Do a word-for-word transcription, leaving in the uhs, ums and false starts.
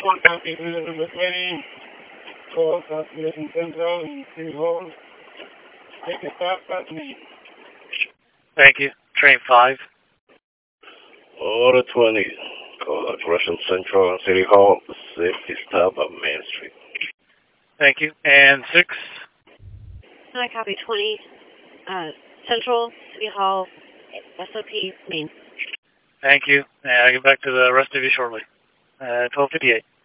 Four copy, Elizabeth Lane. Twelve copy, Mission Central, City Hall. Take a stop at me. Thank you. Train five. Order twenty. Call out Russian Central and City Hall. Safety stop at Main Street. Thank you. And six. I copy twenty. Uh, Central, City Hall, S O P, Main. Thank you. And I'll get back to the rest of you shortly. Uh, twelve fifty-eight.